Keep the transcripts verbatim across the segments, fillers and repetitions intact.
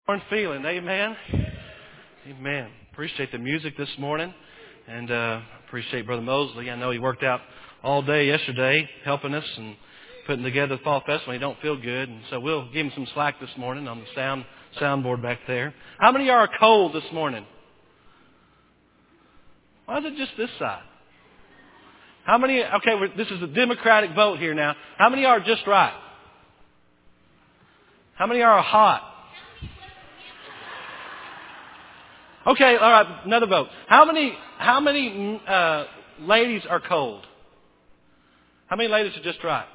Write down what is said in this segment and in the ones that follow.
Born feeling, amen. Amen. Appreciate the music this morning, and uh, appreciate Brother Mosley. I know he worked out all day yesterday, helping us and putting together the fall festival. He don't feel good, and so we'll give him some slack this morning on the sound soundboard back there. How many are cold this morning? Why is it just this side? How many? Okay, we're, this is a democratic vote here now. How many are just right? How many are hot? Okay, all right, another vote. How many how many uh, ladies are cold? How many ladies are just right?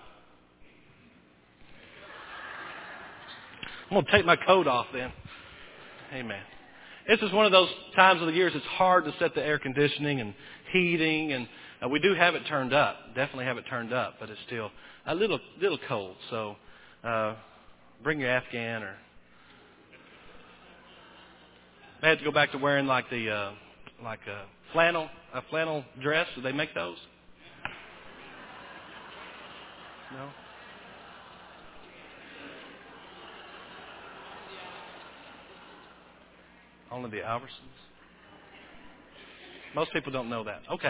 I'm going to take my coat off then. Amen. This is one of those times of the years it's hard to set the air conditioning and heating, and uh, we do have it turned up. Definitely have it turned up, but it's still a little little cold. So uh, bring your Afghan or... I had to go back to wearing like the uh, like a flannel a flannel dress. Do they make those? No. Only the Alversons. Most people don't know that. Okay.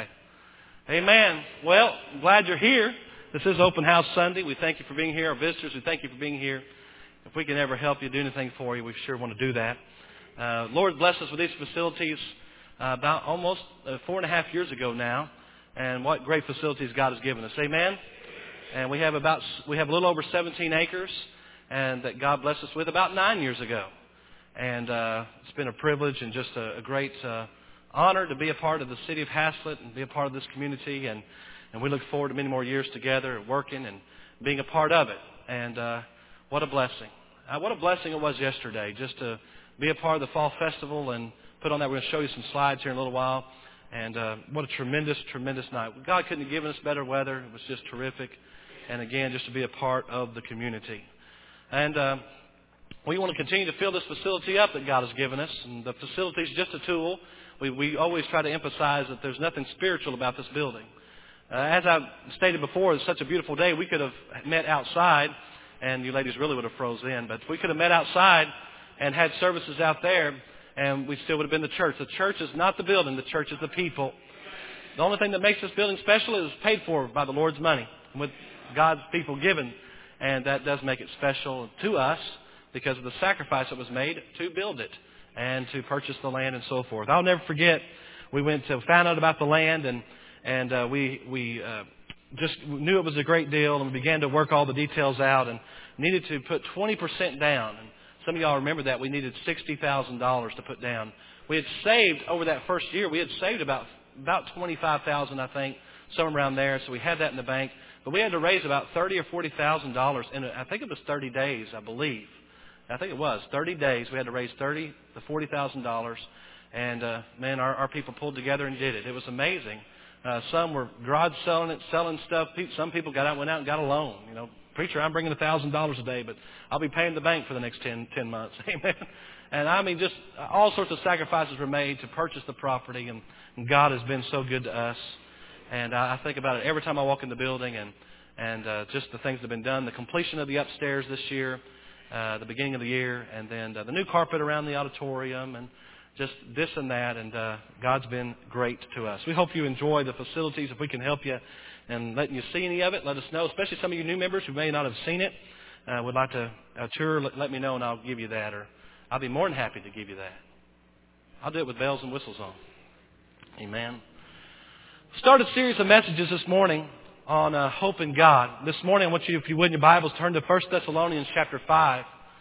Amen. Well, I'm glad you're here. This is Open House Sunday. We thank you for being here. Our visitors, we thank you for being here. If we can ever help you, do anything for you, we sure want to do that. Uh, Lord bless us with these facilities uh, about almost uh, four and a half years ago now, and what great facilities God has given us. Amen. And we have about we have a little over seventeen acres, and that God blessed us with about nine years ago. And uh, it's been a privilege and just a, a great uh, honor to be a part of the city of Haslett and be a part of this community. And, and we look forward to many more years together, working and being a part of it. And uh, what a blessing! Uh, what a blessing it was yesterday, just to be a part of the Fall Festival and put on that. We're going to show you some slides here in a little while. And uh, what a tremendous, tremendous night. God couldn't have given us better weather. It was just terrific. And again, just to be a part of the community. And uh, we want to continue to fill this facility up that God has given us. And the facility is just a tool. We, we always try to emphasize that there's nothing spiritual about this building. Uh, as I stated before, it's such a beautiful day. We could have met outside, and you ladies really would have froze in. But we could have met outside and had services out there, and we still would have been the church. The church is not the building. The church is the people. The only thing that makes this building special is paid for by the Lord's money, with God's people given. And that does make it special to us because of the sacrifice that was made to build it and to purchase the land and so forth. I'll never forget, we went to found out about the land, and, and uh, we, we uh, just knew it was a great deal, and we began to work all the details out and needed to put twenty percent down. And some of y'all remember that. We needed sixty thousand dollars to put down. We had saved, over that first year, we had saved about about twenty-five thousand dollars, I think, somewhere around there. So we had that in the bank. But we had to raise about thirty thousand or forty thousand dollars in, I think it was thirty days, I believe. I think it was. thirty days. We had to raise thirty thousand to forty thousand dollars. And, uh, man, our, our people pulled together and did it. It was amazing. Uh, some were garage selling it, selling stuff. Some people got out, went out and got a loan, you know. Preacher, I'm bringing one thousand dollars a day, but I'll be paying the bank for the next ten, ten months. Amen. And I mean, just all sorts of sacrifices were made to purchase the property, and, and God has been so good to us. And I, I think about it every time I walk in the building, and, and uh, just the things that have been done, the completion of the upstairs this year, uh, the beginning of the year, and then uh, the new carpet around the auditorium, and just this and that. And uh, God's been great to us. We hope you enjoy the facilities. If we can help you and letting you see any of it, let us know, especially some of you new members who may not have seen it. Uh, would like to uh, tour, let, let me know, and I'll give you that, or I'll be more than happy to give you that. I'll do it with bells and whistles on. Amen. Started a series of messages this morning on uh, hope in God. This morning, I want you, if you would, in your Bibles, turn to First Thessalonians chapter five.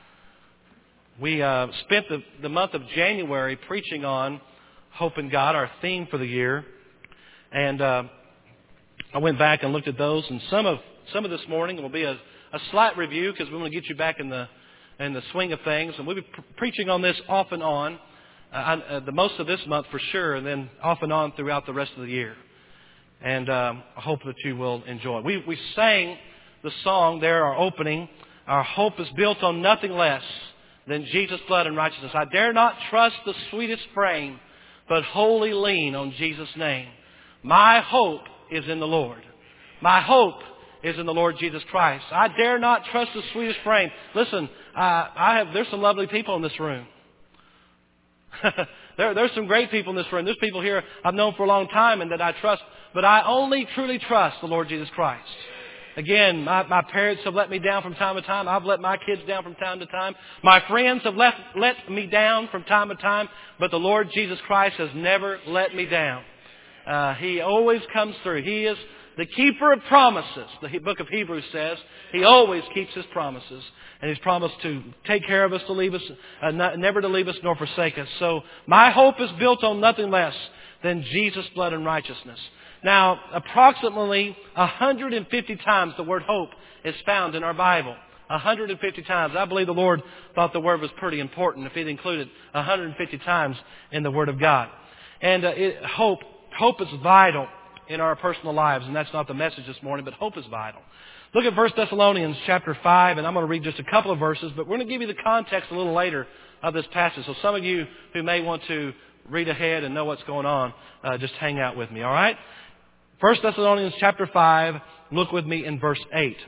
We uh, spent the, the month of January preaching on hope in God, our theme for the year. And uh, I went back and looked at those, and some of some of this morning will be a, a slight review because we want to get you back in the in the swing of things. And we'll be pre- preaching on this off and on, uh, uh, the most of this month for sure, and then off and on throughout the rest of the year. And um, I hope that you will enjoy. We we sang the song there, our opening. Our hope is built on nothing less than Jesus' blood and righteousness. I dare not trust the sweetest frame, but wholly lean on Jesus' name. My hope is in the Lord. My hope is in the Lord Jesus Christ. I dare not trust the sweetest frame. Listen, I, I have. There's some lovely people in this room. there, there's some great people in this room. There's people here I've known for a long time and that I trust. But I only truly trust the Lord Jesus Christ. Again, my, my parents have let me down from time to time. I've let my kids down from time to time. My friends have let, let me down from time to time. But the Lord Jesus Christ has never let me down. Uh, he always comes through. He is the keeper of promises. The book of Hebrews says He always keeps His promises. And He's promised to take care of us, to leave us, uh, not, never to leave us nor forsake us. So my hope is built on nothing less than Jesus' blood and righteousness. Now, approximately one hundred fifty times the word hope is found in our Bible. one hundred fifty times. I believe the Lord thought the word was pretty important if He'd included one hundred fifty times in the Word of God. And uh, it, hope, hope is vital in our personal lives, and that's not the message this morning, but hope is vital. Look at First Thessalonians chapter five, and I'm going to read just a couple of verses, but we're going to give you the context a little later of this passage. So some of you who may want to read ahead and know what's going on, uh, just hang out with me, all right? First Thessalonians chapter five, look with me in verse eight.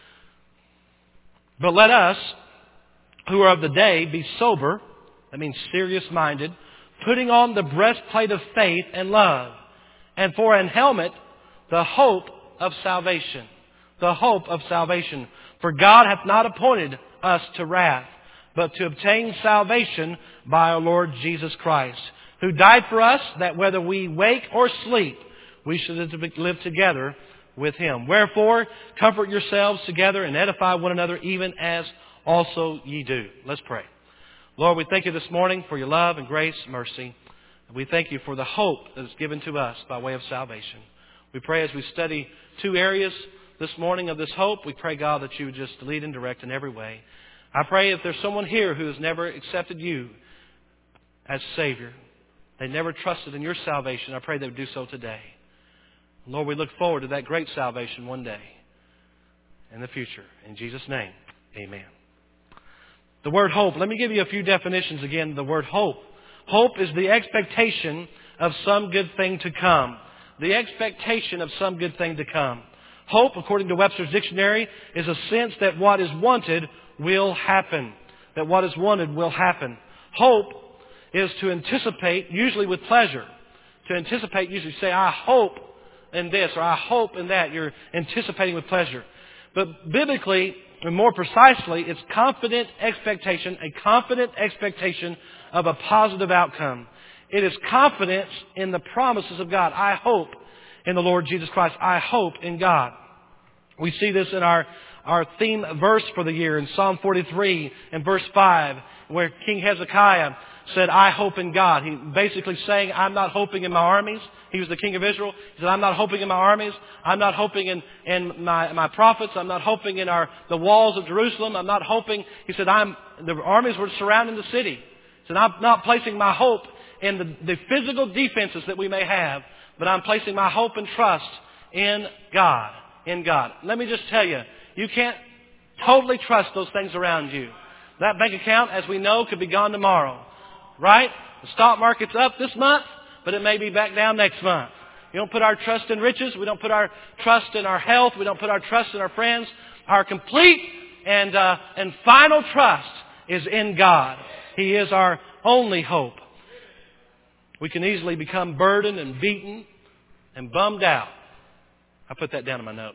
But let us, who are of the day, be sober, that means serious-minded, putting on the breastplate of faith and love, and for an helmet, the hope of salvation. The hope of salvation. For God hath not appointed us to wrath, but to obtain salvation by our Lord Jesus Christ, who died for us, that whether we wake or sleep, we should live together with Him. Wherefore, comfort yourselves together and edify one another, even as also ye do. Let's pray. Lord, we thank You this morning for Your love and grace and mercy. We thank You for the hope that is given to us by way of salvation. We pray as we study two areas this morning of this hope, we pray, God, that You would just lead and direct in every way. I pray if there's someone here who has never accepted You as Savior, they never trusted in Your salvation, I pray they would do so today. Lord, we look forward to that great salvation one day in the future. In Jesus' name, amen. The word hope. Let me give you a few definitions again of the word hope. Hope is the expectation of some good thing to come. The expectation of some good thing to come. Hope, according to Webster's dictionary, is a sense that what is wanted will happen. That what is wanted will happen. Hope is to anticipate, usually with pleasure. To anticipate, usually say, I hope in this, or I hope in that. You're anticipating with pleasure. But biblically, and more precisely, it's confident expectation, a confident expectation of a positive outcome. It is confidence in the promises of God. I hope in the Lord Jesus Christ. I hope in God. We see this in our, our theme verse for the year in Psalm forty-three and verse five, where King Hezekiah said, I hope in God. He basically saying, I'm not hoping in my armies. He was the king of Israel. He said, I'm not hoping in my armies. I'm not hoping in, in my, my prophets. I'm not hoping in our, the walls of Jerusalem. I'm not hoping. He said, I'm, the armies were surrounding the city. He said, I'm not placing my hope in the, the physical defenses that we may have, but I'm placing my hope and trust in God. In God. Let me just tell you, you can't totally trust those things around you. That bank account, as we know, could be gone tomorrow. Right? The stock market's up this month, but it may be back down next month. We don't put our trust in riches. We don't put our trust in our health. We don't put our trust in our friends. Our complete and uh, and final trust is in God. He is our only hope. We can easily become burdened and beaten and bummed out. I put that down in my notes.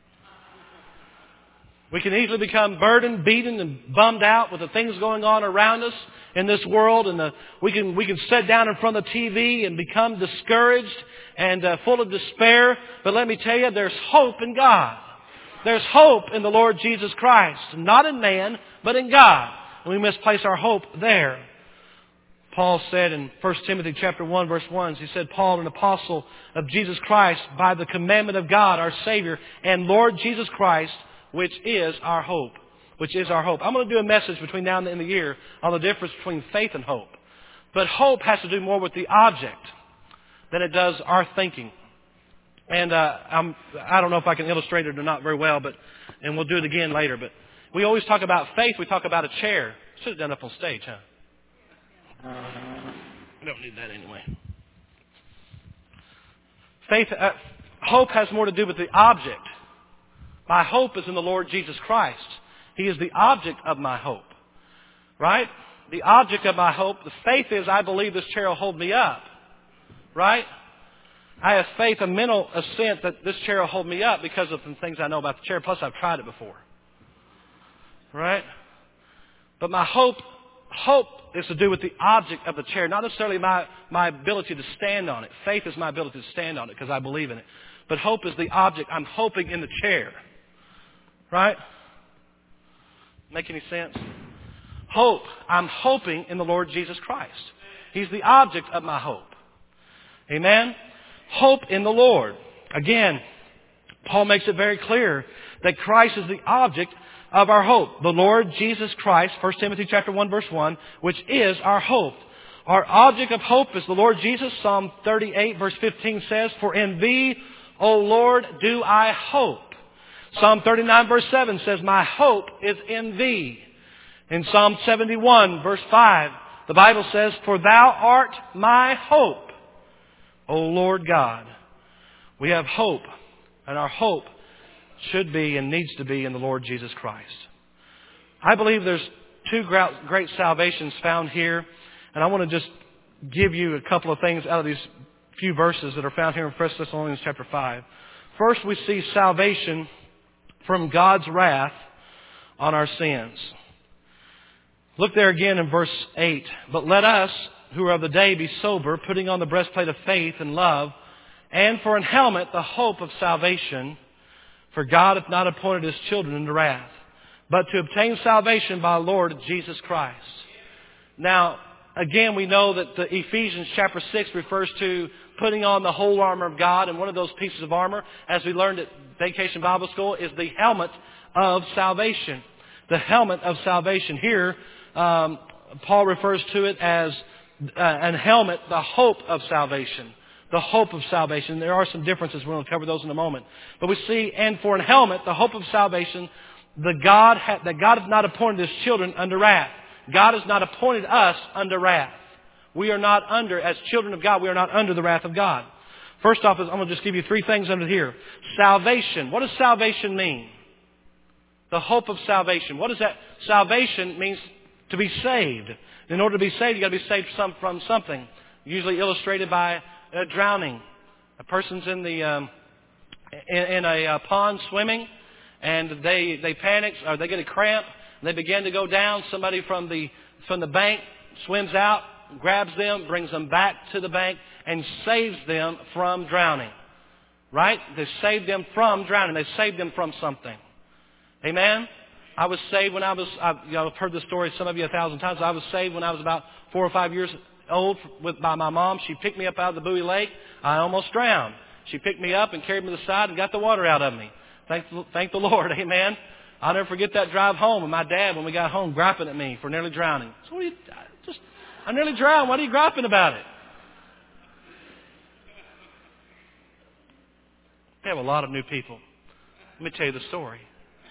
We can easily become burdened, beaten, and bummed out with the things going on around us in this world, and the, we can we can sit down in front of the T V and become discouraged and uh, full of despair. But let me tell you, there's hope in God. There's hope in the Lord Jesus Christ, not in man, but in God, and we must place our hope there. Paul said in First Timothy chapter one, verse one, he said, Paul, an apostle of Jesus Christ, by the commandment of God, our Savior, and Lord Jesus Christ, which is our hope. Which is our hope. I'm going to do a message between now and the end of the year on the difference between faith and hope. But hope has to do more with the object than it does our thinking. And uh, I'm, I don't know if I can illustrate it or not very well, but and we'll do it again later. But we always talk about faith. We talk about a chair. Should have done it up on stage, huh? We don't need that anyway. Faith, uh, hope has more to do with the object My hope is in the Lord Jesus Christ. He is the object of my hope. Right? The object of my hope. The faith is I believe this chair will hold me up. Right? I have faith, a mental assent that this chair will hold me up because of the things I know about the chair. Plus, I've tried it before. Right? But my hope, hope is to do with the object of the chair, not necessarily my, my ability to stand on it. Faith is my ability to stand on it because I believe in it. But hope is the object. I'm hoping in the chair. Right? Make any sense? Hope. I'm hoping in the Lord Jesus Christ. He's the object of my hope. Amen? Hope in the Lord. Again, Paul makes it very clear that Christ is the object of our hope. The Lord Jesus Christ, First Timothy chapter one, verse one, which is our hope. Our object of hope is the Lord Jesus. Psalm thirty-eight, verse fifteen says, For in thee, O Lord, do I hope. Psalm thirty-nine, verse seven says, My hope is in thee. In Psalm seventy-one, verse five, the Bible says, For thou art my hope, O Lord God. We have hope, and our hope should be and needs to be in the Lord Jesus Christ. I believe there's two great salvations found here, and I want to just give you a couple of things out of these few verses that are found here in First Thessalonians chapter five. First, we see salvation from God's wrath on our sins. Look there again in verse eight. But let us, who are of the day, be sober, putting on the breastplate of faith and love, and for an helmet the hope of salvation. For God hath not appointed His children unto wrath, but to obtain salvation by our Lord Jesus Christ. Now, again, we know that the Ephesians chapter six refers to putting on the whole armor of God, and one of those pieces of armor, as we learned at Vacation Bible School, is the helmet of salvation. The helmet of salvation. Here, um, Paul refers to it as uh, an helmet, the hope of salvation. The hope of salvation. There are some differences. We're going to cover those in a moment. But we see, and for an helmet, the hope of salvation, the God ha- that God has not appointed His children under wrath. God has not appointed us under wrath. We are not under, as children of God, we are not under the wrath of God. First off, I'm going to just give you three things under here. Salvation. What does salvation mean? The hope of salvation. What does that? Salvation means to be saved. In order to be saved, you've got to be saved some, from something. Usually illustrated by Uh, drowning. A person's in the um, in, in a uh, pond swimming, and they they panic or they get a cramp. And they begin to go down. Somebody from the from the bank swims out, grabs them, brings them back to the bank, and saves them from drowning. Right? They saved them from drowning. They saved them from something. Amen. I was saved when I was. I've, you know, I've heard this story some of you a thousand times. I was saved when I was about four or five years old with by my mom. She picked me up out of the Bowie Lake. I almost drowned. She picked me up and carried me to the side and got the water out of me. Thank, thank the Lord. Amen. I'll never forget that drive home and my dad, when we got home, griping at me for nearly drowning. So what are you, just, I nearly drowned. What are you griping about it? We have a lot of new people. Let me tell you the story.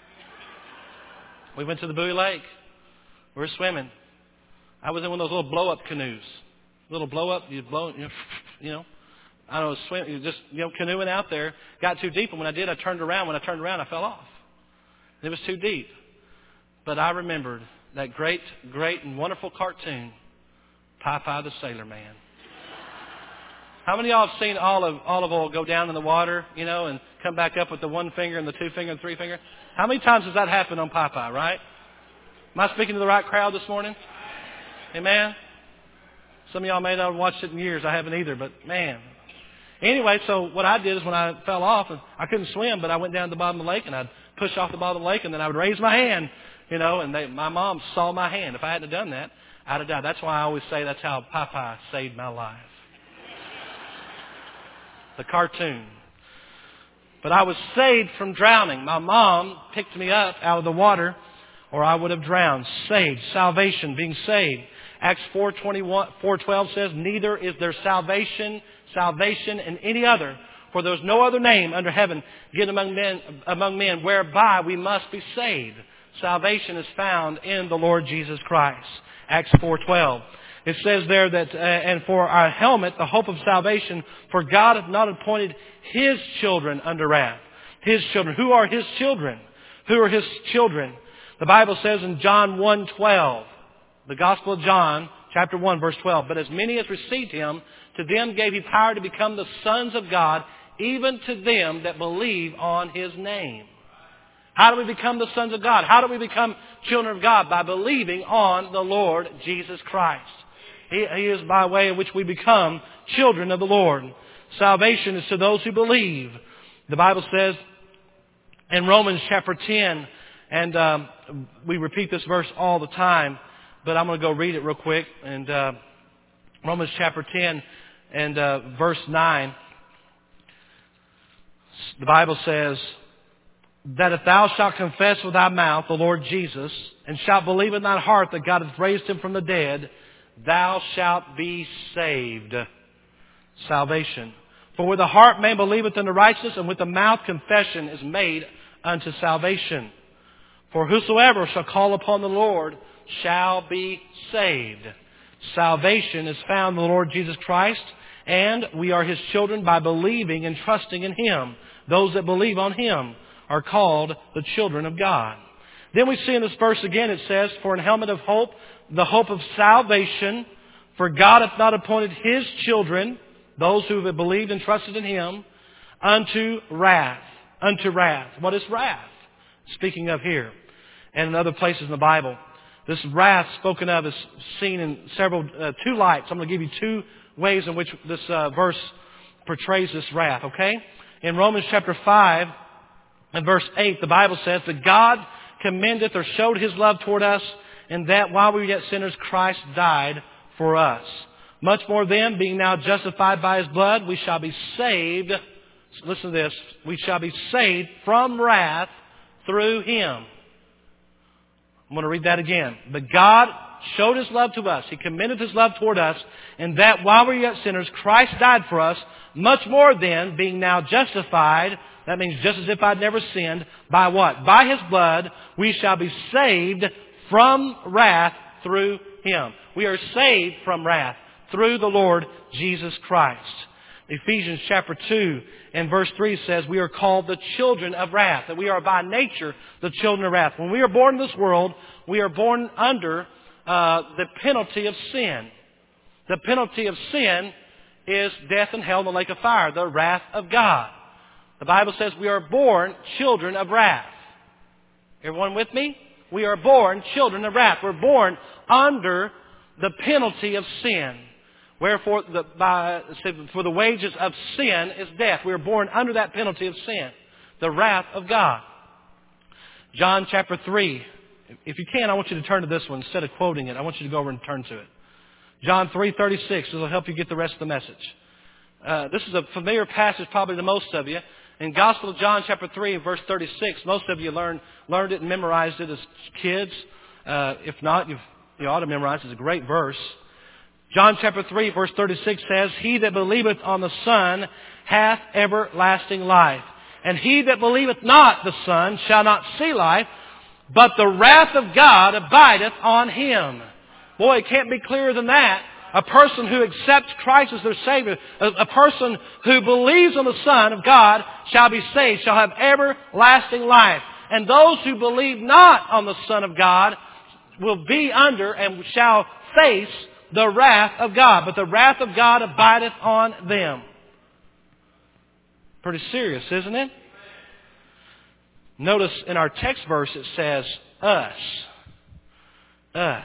We went to the Bowie Lake. We were swimming. I was in one of those little blow-up canoes. Little blow-up, you blow, you know, you know. I don't know, swim, you just, you know, canoeing out there. Got too deep, and when I did, I turned around. When I turned around, I fell off. It was too deep. But I remembered that great, great and wonderful cartoon, Popeye the Sailor Man. How many of y'all have seen olive, olive oil go down in the water, you know, and come back up with the one finger and the two finger and three finger? How many times has that happened on Popeye, right? Am I speaking to the right crowd this morning? Amen? Some of y'all may not have watched it in years. I haven't either, but man. Anyway, so what I did is when I fell off, and I couldn't swim, but I went down to the bottom of the lake, and I'd push off the bottom of the lake, and then I would raise my hand, you know, and they, my mom saw my hand. If I hadn't done that, I'd have died. That's why I always say that's how Popeye saved my life. The cartoon. But I was saved from drowning. My mom picked me up out of the water, or I would have drowned. Saved. Salvation. Being saved. Acts four twenty-one, four twelve says, Neither is there salvation, salvation in any other, for there is no other name under heaven given among men, among men whereby we must be saved. Salvation is found in the Lord Jesus Christ. Acts four twelve. It says there that, uh, and for our helmet, the hope of salvation, for God hath not appointed His children under wrath. His children. Who are His children? Who are His children? The Bible says in John one twelve, the Gospel of John, chapter one, verse twelve, but as many as received Him, to them gave He power to become the sons of God, even to them that believe on His name. How do we become the sons of God? How do we become children of God? By believing on the Lord Jesus Christ. He, he is by way in which we become children of the Lord. Salvation is to those who believe. The Bible says in Romans chapter ten, and um, we repeat this verse all the time, but I'm going to go read it real quick. And uh, Romans chapter ten and uh, verse nine, the Bible says, that if thou shalt confess with thy mouth the Lord Jesus, and shalt believe in thine heart that God hath raised Him from the dead, thou shalt be saved. Salvation. For with the heart man believeth unto righteousness, and with the mouth confession is made unto salvation. For whosoever shall call upon the Lord shall be saved. Salvation is found in the Lord Jesus Christ, and we are His children by believing and trusting in Him. Those that believe on Him are called the children of God. Then we see in this verse again, it says, for an helmet of hope, the hope of salvation, for God hath not appointed His children, those who have believed and trusted in Him, unto wrath. Unto wrath. What is wrath? Speaking of here, and in other places in the Bible. This wrath spoken of is seen in several, uh, two lights. I'm going to give you two ways in which this uh, verse portrays this wrath, okay? In Romans chapter five, in verse eight, the Bible says that God commendeth or showed His love toward us, and that while we were yet sinners, Christ died for us. Much more then, being now justified by His blood, we shall be saved. Listen to this. We shall be saved from wrath through Him. I'm going to read that again. But God showed His love to us. He commended His love toward us, and that while we were yet sinners, Christ died for us. Much more then, being now justified, that means just as if I'd never sinned, by what? By His blood, we shall be saved from wrath through Him. We are saved from wrath through the Lord Jesus Christ. Ephesians chapter two and verse three says we are called the children of wrath, that we are by nature the children of wrath. When we are born in this world, we are born under uh, the penalty of sin. The penalty of sin is death and hell and the lake of fire, the wrath of God. The Bible says we are born children of wrath. Everyone with me? We are born children of wrath. We're born under the penalty of sin. Wherefore, the, by, for the wages of sin is death. We are born under that penalty of sin, the wrath of God. John chapter three. If you can, I want you to turn to this one. Instead of quoting it, I want you to go over and turn to it. John three thirty-six. This will help you get the rest of the message. Uh, this is a familiar passage probably to most of you. In Gospel of John chapter three and verse thirty-six, most of you learned, learned it and memorized it as kids. Uh, if not, you've, you ought to memorize it. It's a great verse. John chapter three verse thirty-six says, He that believeth on the Son hath everlasting life. And he that believeth not the Son shall not see life, but the wrath of God abideth on him. Boy, it can't be clearer than that. A person who accepts Christ as their Savior, a, a person who believes on the Son of God shall be saved, shall have everlasting life. And those who believe not on the Son of God will be under and shall face the wrath of God. But the wrath of God abideth on them. Pretty serious, isn't it? Notice in our text verse it says, us. Us.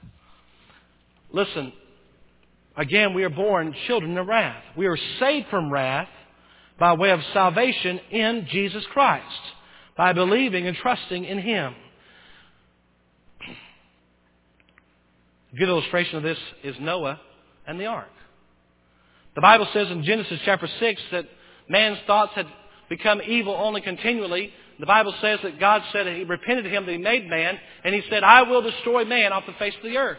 Listen, again, we are born children of wrath. We are saved from wrath by way of salvation in Jesus Christ, by believing and trusting in Him. A good illustration of this is Noah and the ark. The Bible says in Genesis chapter six that man's thoughts had become evil only continually. The Bible says that God said that He repented to Him that He made man, and He said, I will destroy man off the face of the earth.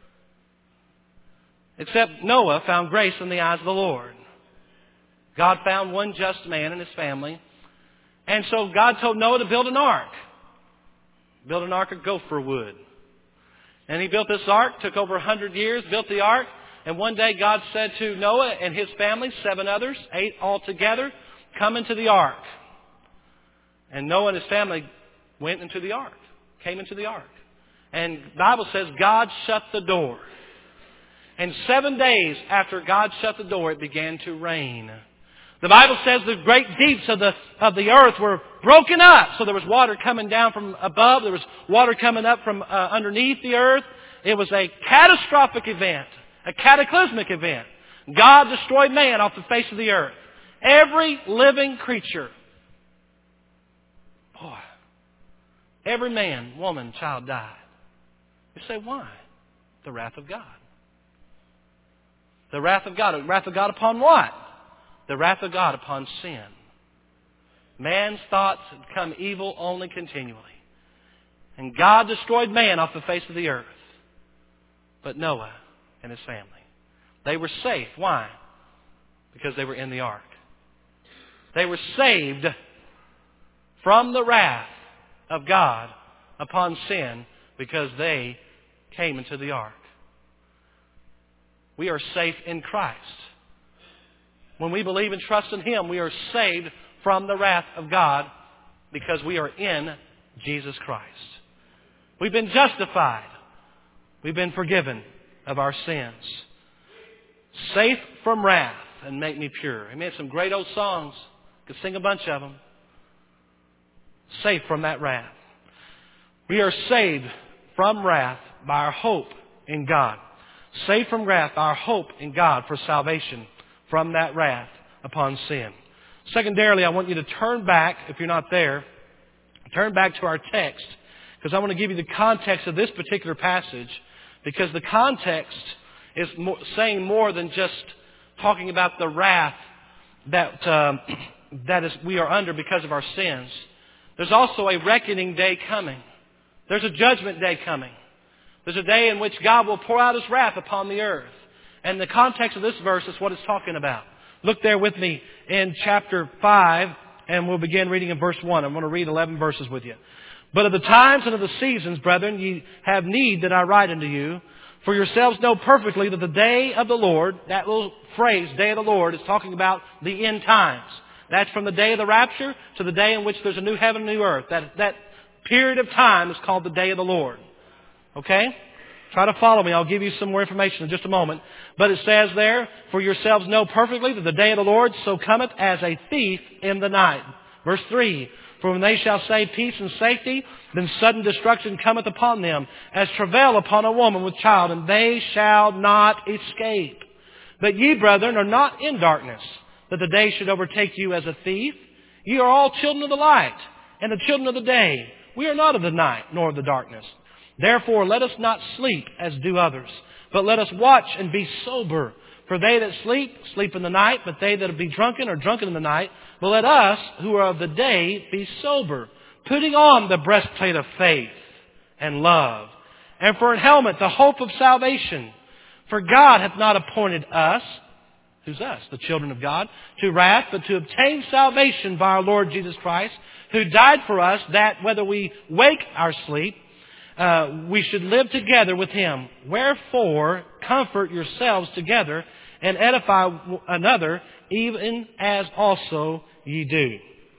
Except Noah found grace in the eyes of the Lord. God found one just man and his family. And so God told Noah to build an ark. Build an ark of gopher wood. And he built this ark, took over a hundred years, built the ark. And one day God said to Noah and his family, seven others, eight altogether, come into the ark. And Noah and his family went into the ark, came into the ark. And the Bible says God shut the door. And seven days after God shut the door, it began to rain. The Bible says the great deeps of the, of the earth were broken up. So there was water coming down from above. There was water coming up from uh, underneath the earth. It was a catastrophic event, a cataclysmic event. God destroyed man off the face of the earth. Every living creature. Boy. Every man, woman, child died. You say, why? The wrath of God. The wrath of God. The wrath of God upon what? The wrath of God upon sin. Man's thoughts had become evil only continually. And God destroyed man off the face of the earth. But Noah and his family, they were safe. Why? Because they were in the ark. They were saved from the wrath of God upon sin because they came into the ark. We are safe in Christ. When we believe and trust in Him, we are saved from the wrath of God because we are in Jesus Christ. We've been justified. We've been forgiven of our sins. Safe from wrath and make me pure. Amen. Some great old songs. Could sing a bunch of them. Safe from that wrath. We are saved from wrath by our hope in God. Saved from wrath by our hope in God for salvation from that wrath upon sin. Secondarily, I want you to turn back, if you're not there, turn back to our text, because I want to give you the context of this particular passage, because the context is more, saying more than just talking about the wrath that uh, that is we are under because of our sins. There's also a reckoning day coming. There's a judgment day coming. There's a day in which God will pour out His wrath upon the earth. And the context of this verse is what it's talking about. Look there with me in chapter five, and we'll begin reading in verse one. I'm going to read eleven verses with you. But of the times and of the seasons, brethren, ye have need that I write unto you. For yourselves know perfectly that the day of the Lord, that little phrase, day of the Lord, is talking about the end times. That's from the day of the rapture to the day in which there's a new heaven and a new earth. That, that period of time is called the day of the Lord. Okay? Try to follow me. I'll give you some more information in just a moment. But it says there, for yourselves know perfectly that the day of the Lord so cometh as a thief in the night. Verse three, for when they shall say peace and safety, then sudden destruction cometh upon them, as travail upon a woman with child, and they shall not escape. But ye, brethren, are not in darkness, that the day should overtake you as a thief. Ye are all children of the light, and the children of the day. We are not of the night, nor of the darkness. Therefore, let us not sleep as do others, but let us watch and be sober. For they that sleep, sleep in the night, but they that be drunken are drunken in the night. But let us, who are of the day, be sober, putting on the breastplate of faith and love, and for an helmet the hope of salvation. For God hath not appointed us, who's us, the children of God, to wrath, but to obtain salvation by our Lord Jesus Christ, who died for us, that whether we wake or sleep, Uh, we should live together with Him. Wherefore, comfort yourselves together and edify another, even as also ye do.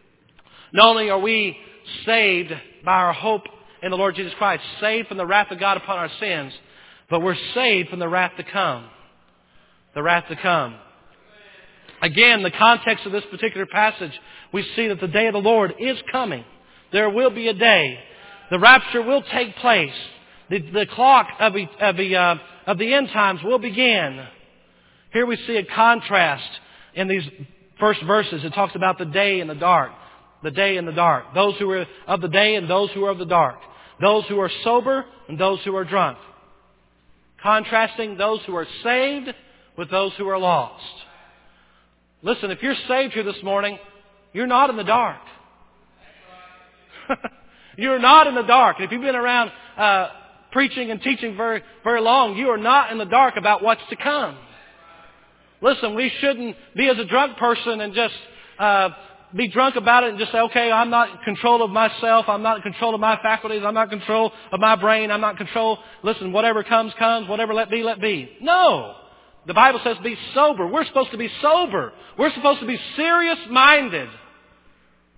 Not only are we saved by our hope in the Lord Jesus Christ, saved from the wrath of God upon our sins, but we're saved from the wrath to come. The wrath to come. Again, the context of this particular passage, we see that the day of the Lord is coming. There will be a day. The rapture will take place. The, the clock of the, of, the, uh, of the end times will begin. Here we see a contrast in these first verses. It talks about the day and the dark. The day and the dark. Those who are of the day and those who are of the dark. Those who are sober and those who are drunk. Contrasting those who are saved with those who are lost. Listen, if you're saved here this morning, you're not in the dark. You're not in the dark. If you've been around uh, preaching and teaching very, very long, you are not in the dark about what's to come. Listen, we shouldn't be as a drunk person and just uh, be drunk about it and just say, okay, I'm not in control of myself. I'm not in control of my faculties. I'm not in control of my brain. I'm not in control. Listen, whatever comes, comes. Whatever let be, let be. No. The Bible says be sober. We're supposed to be sober. We're supposed to be serious-minded.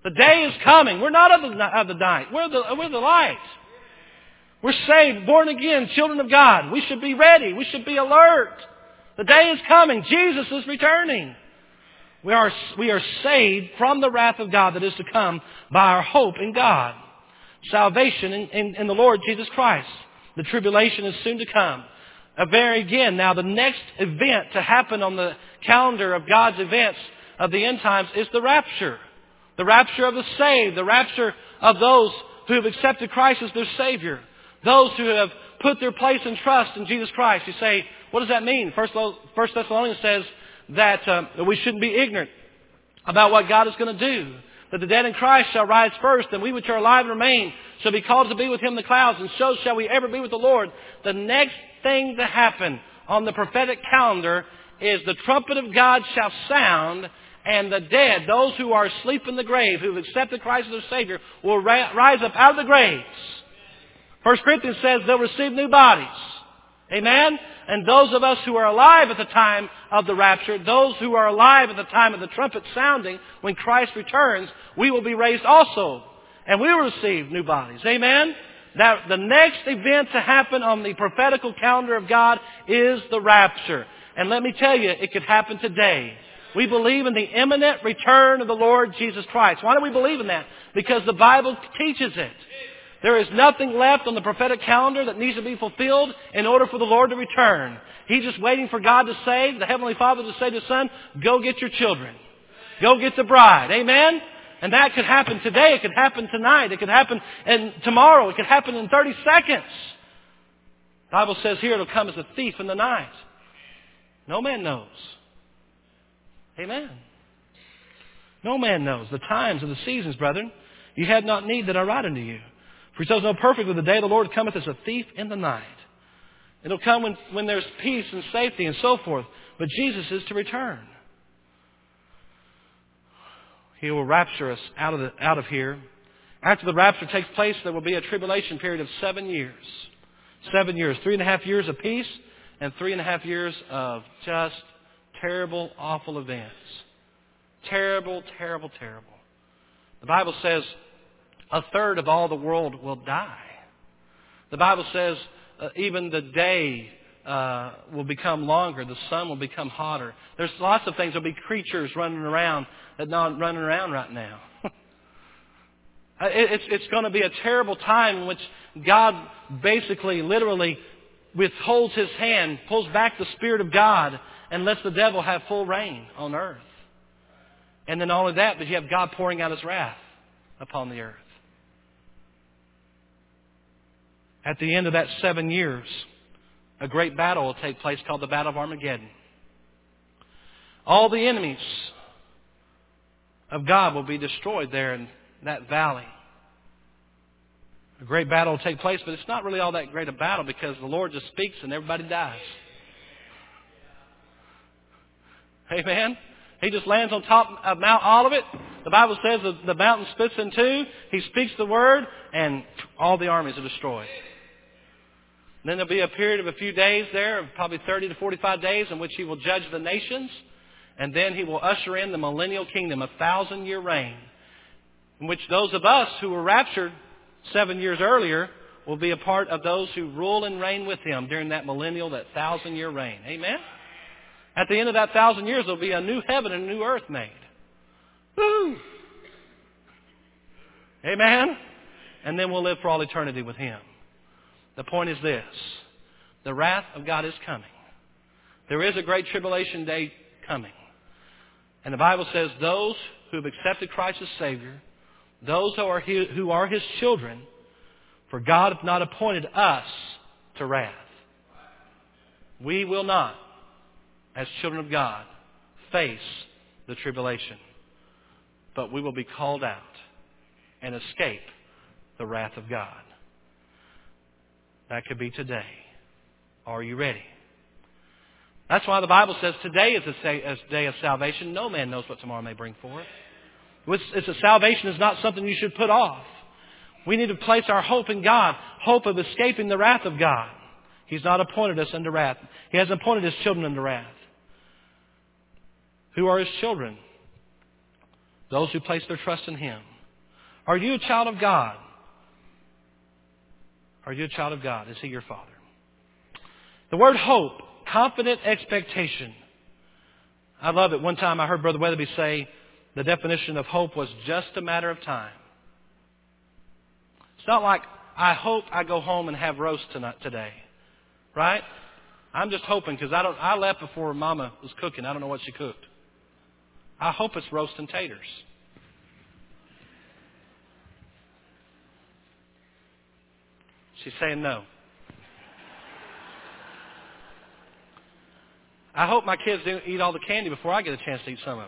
The day is coming. We're not of the, of the night. We're the, we're the light. We're saved, born again, children of God. We should be ready. We should be alert. The day is coming. Jesus is returning. We are, we are saved from the wrath of God that is to come by our hope in God. Salvation in, in, in the Lord Jesus Christ. The tribulation is soon to come. Uh, very again, now the next event to happen on the calendar of God's events of the end times is the rapture. The rapture of the saved. The rapture of those who have accepted Christ as their Savior. Those who have put their place and trust in Jesus Christ. You say, what does that mean? First, First Thessalonians says that, um, that we shouldn't be ignorant about what God is going to do. That the dead in Christ shall rise first, and we which are alive and remain shall be called to be with Him in the clouds, and so shall we ever be with the Lord. The next thing to happen on the prophetic calendar is the trumpet of God shall sound, and the dead, those who are asleep in the grave, who have accepted Christ as their Savior, will ra- rise up out of the graves. First Corinthians says they'll receive new bodies. Amen? And those of us who are alive at the time of the rapture, those who are alive at the time of the trumpet sounding, when Christ returns, we will be raised also. And we will receive new bodies. Amen? Now, the next event to happen on the prophetical calendar of God is the rapture. And let me tell you, it could happen today. We believe in the imminent return of the Lord Jesus Christ. Why do we believe in that? Because the Bible teaches it. There is nothing left on the prophetic calendar that needs to be fulfilled in order for the Lord to return. He's just waiting for God to say, the Heavenly Father to say to the Son, go get your children. Go get the bride. Amen? And that could happen today. It could happen tonight. It could happen in tomorrow. It could happen in thirty seconds. The Bible says here it'll come as a thief in the night. No man knows. Amen. No man knows the times and the seasons, brethren. You had not need that I write unto you. For He says, know perfectly the day of the Lord cometh as a thief in the night. It'll come when, when there's peace and safety and so forth. But Jesus is to return. He will rapture us out of, the, out of here. After the rapture takes place, there will be a tribulation period of seven years. Seven years. Three and a half years of peace and three and a half years of just terrible, awful events. Terrible, terrible, terrible. The Bible says a third of all the world will die. The Bible says uh, even the day uh, will become longer. The sun will become hotter. There's lots of things. There'll be creatures running around that not running around right now. it, it's it's going to be a terrible time in which God basically, literally withholds His hand, pulls back the Spirit of God, and lets the devil have full reign on earth. And then not only that, but you have God pouring out His wrath upon the earth. At the end of that seven years, a great battle will take place called the Battle of Armageddon. All the enemies of God will be destroyed there in that valley. A great battle will take place, but it's not really all that great a battle because the Lord just speaks and everybody dies. Amen? He just lands on top of Mount Olivet. The Bible says that the mountain splits in two. He speaks the word and all the armies are destroyed. Then there'll be a period of a few days there, of probably thirty to forty-five days, in which He will judge the nations. And then He will usher in the millennial kingdom, a thousand-year reign, in which those of us who were raptured seven years earlier will be a part of those who rule and reign with Him during that millennial, that thousand-year reign. Amen? At the end of that thousand years, there'll be a new heaven and a new earth made. Woo! Amen? And then we'll live for all eternity with Him. The point is this. The wrath of God is coming. There is a great tribulation day coming. And the Bible says those who have accepted Christ as Savior, those who are His, who are His children, for God hath not appointed us to wrath. We will not, as children of God, face the tribulation. But we will be called out and escape the wrath of God. That could be today. Are you ready? That's why the Bible says today is a day of salvation. No man knows what tomorrow may bring forth. It's a salvation is not something you should put off. We need to place our hope in God. Hope of escaping the wrath of God. He's not appointed us unto wrath. He hasn't appointed His children unto wrath. Who are His children? Those who place their trust in Him. Are you a child of God? Are you a child of God? Is He your Father? The word hope, confident expectation. I love it. One time I heard Brother Weatherby say the definition of hope was just a matter of time. It's not like, I hope I go home and have roast tonight, today. Right? I'm just hoping because I don't. I left before Mama was cooking. I don't know what she cooked. I hope it's roast and taters. She's saying no. I hope my kids don't eat all the candy before I get a chance to eat some of it.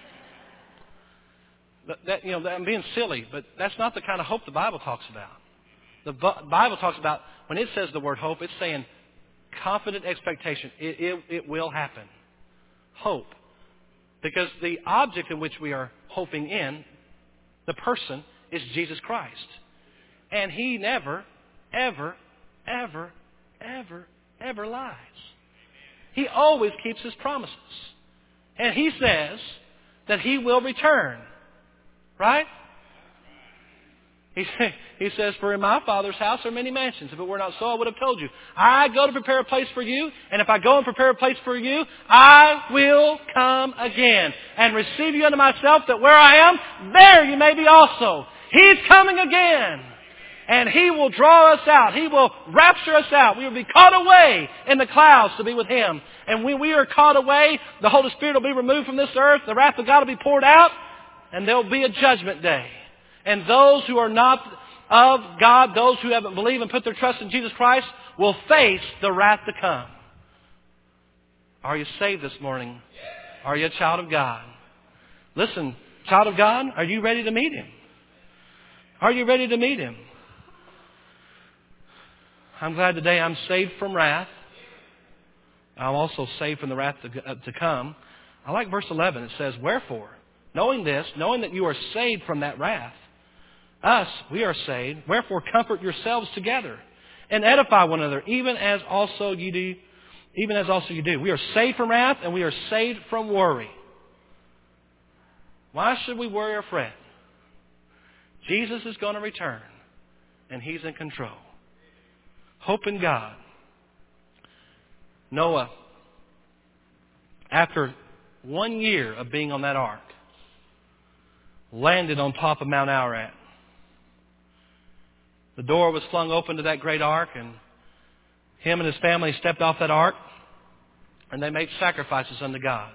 But that, you know, I'm being silly, but that's not the kind of hope the Bible talks about. The Bible talks about, when it says the word hope, it's saying confident expectation. It, it, it will happen. Hope. Because the object in which we are hoping in, the person, is Jesus Christ. And He never, ever, ever, ever, ever lies. He always keeps His promises. And He says that He will return. Right? He, he says, for in my Father's house are many mansions. If it were not so, I would have told you. I go to prepare a place for you, and if I go and prepare a place for you, I will come again and receive you unto myself, that where I am, there you may be also. He's coming again. And He will draw us out. He will rapture us out. We will be caught away in the clouds to be with Him. And when we are caught away, the Holy Spirit will be removed from this earth. The wrath of God will be poured out. And there will be a judgment day. And those who are not of God, those who haven't believed and put their trust in Jesus Christ, will face the wrath to come. Are you saved this morning? Are you a child of God? Listen, child of God, are you ready to meet Him? Are you ready to meet Him? I'm glad today I'm saved from wrath. I'm also saved from the wrath to, uh, to come. I like verse eleven. It says, wherefore, knowing this, knowing that you are saved from that wrath, us, we are saved. Wherefore, comfort yourselves together and edify one another, even as also you do. Even as also you do. We are saved from wrath, and we are saved from worry. Why should we worry or fret? Jesus is going to return, and He's in control. Hope in God. Noah, after one year of being on that ark, landed on top of Mount Ararat. The door was flung open to that great ark, and him and his family stepped off that ark, and they made sacrifices unto God.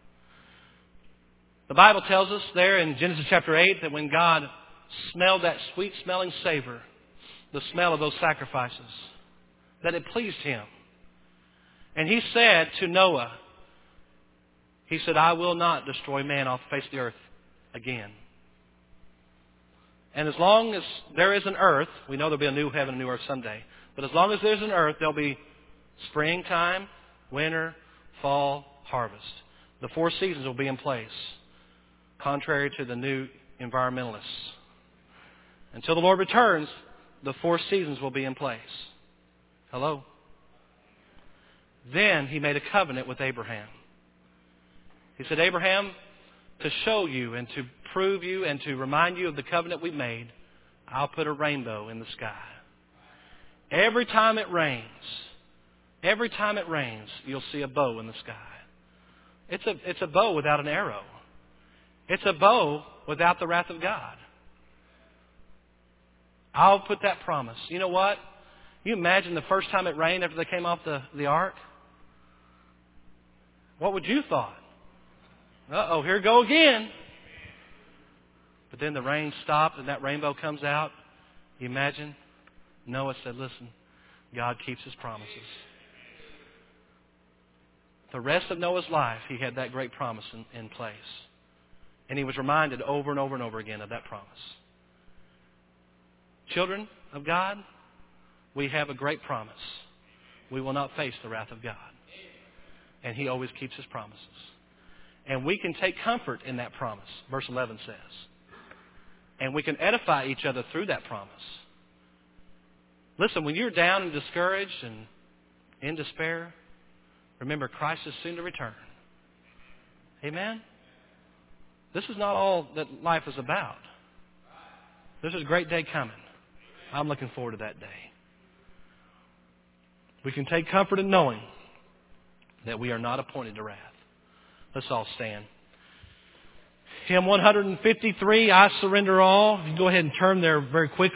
The Bible tells us there in Genesis chapter eight that when God smelled that sweet-smelling savor, the smell of those sacrifices, that it pleased Him. And He said to Noah, He said, I will not destroy man off the face of the earth again. And as long as there is an earth, we know there'll be a new heaven and a new earth someday. But as long as there's an earth, there'll be springtime, winter, fall, harvest. The four seasons will be in place, contrary to the new environmentalists. Until the Lord returns, the four seasons will be in place. Hello? Then He made a covenant with Abraham. He said, Abraham, to show you and to prove you and to remind you of the covenant we made, I'll put a rainbow in the sky. Every time it rains, every time it rains, you'll see a bow in the sky. It's a, it's a bow without an arrow. It's a bow without the wrath of God. I'll put that promise. You know what? You imagine the first time it rained after they came off the, the ark? What would you thought? Uh-oh, here we go again. But then the rain stopped and that rainbow comes out. You imagine? Noah said, listen, God keeps His promises. The rest of Noah's life, he had that great promise in, in place. And he was reminded over and over and over again of that promise. Children of God, we have a great promise. We will not face the wrath of God. And He always keeps His promises. And we can take comfort in that promise, verse eleven says. And we can edify each other through that promise. Listen, when you're down and discouraged and in despair, remember Christ is soon to return. Amen? This is not all that life is about. There's a great day coming. I'm looking forward to that day. We can take comfort in knowing that we are not appointed to wrath. Let's all stand. Hymn one fifty-three, I Surrender All. You can go ahead and turn there very quickly.